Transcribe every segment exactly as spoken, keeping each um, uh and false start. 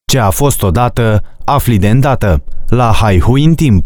Ce a fost odată, afli de îndată. La Haihui în timp.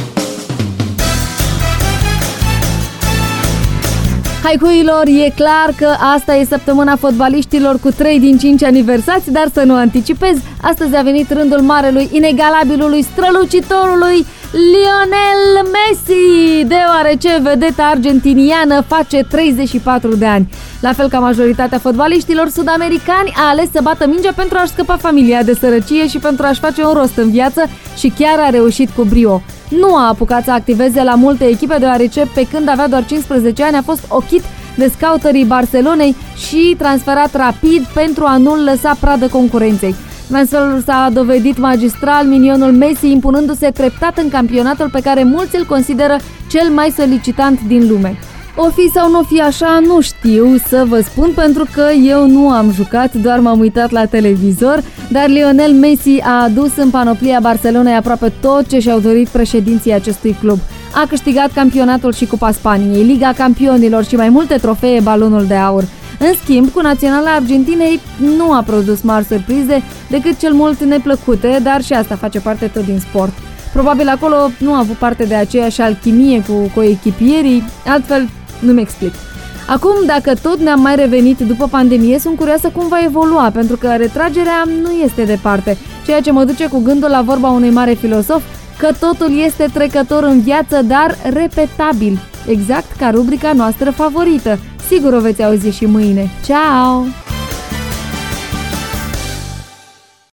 Haihuilor, e clar că asta e săptămâna fotbaliștilor cu trei din cinci aniversați, dar să nu anticipez, astăzi a venit rândul marelui, inegalabilului, strălucitorului Lionel Messi, deoarece vedeta argentiniană face treizeci și patru de ani. La fel ca majoritatea fotbaliștilor sud-americani, a ales să bată mingea pentru a-și scăpa familia de sărăcie și pentru a-și face un rost în viață și chiar a reușit cu brio. Nu a apucat să activeze la multe echipe, deoarece pe când avea doar cincisprezece ani a fost ochit de scouterii Barcelonei și transferat rapid pentru a nu-l lăsa pradă concurenței. Transferul s-a dovedit magistral, minionul Messi impunându-se treptat în campionatul pe care mulți îl consideră cel mai solicitant din lume. O fi sau nu fi așa, nu știu să vă spun, pentru că eu nu am jucat, doar m-am uitat la televizor, dar Lionel Messi a adus în panoplia Barcelonei aproape tot ce și-au dorit președinții acestui club. A câștigat campionatul și Cupa Spaniei, Liga Campionilor și mai multe trofee, Balonul de Aur. În schimb, cu naționala Argentinei nu a produs mari surprize, decât cel mult neplăcute, dar și asta face parte tot din sport. Probabil acolo nu a avut parte de aceeași alchimie cu coechipierii, altfel nu-mi explic. Acum, dacă tot ne-am mai revenit după pandemie, sunt curioasă cum va evolua, pentru că retragerea nu este departe, ceea ce mă duce cu gândul la vorba unui mare filosof, că totul este trecător în viață, dar repetabil, exact ca rubrica noastră favorită. Sigur o veți auzi și mâine. Ciao!